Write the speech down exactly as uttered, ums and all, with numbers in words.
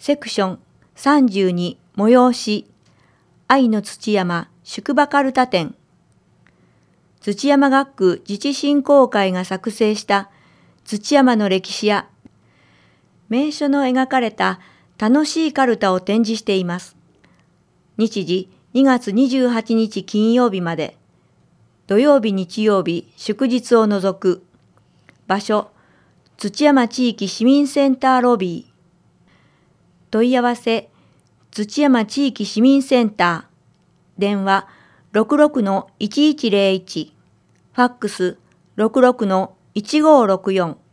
セクションさんじゅうに催し愛の土山宿場かるた展。土山学区自治振興会が作成した土山の歴史や名所の描かれた楽しいかるたを展示しています。日時にがつにじゅうはちにち金曜日まで。土曜日日曜日祝日を除く。場所土山地域市民センターロビー。問い合わせ土山地域市民センター。電話 ろくろくのいちいちゼロいち。ファックス ろくろくのいちごーろくよん。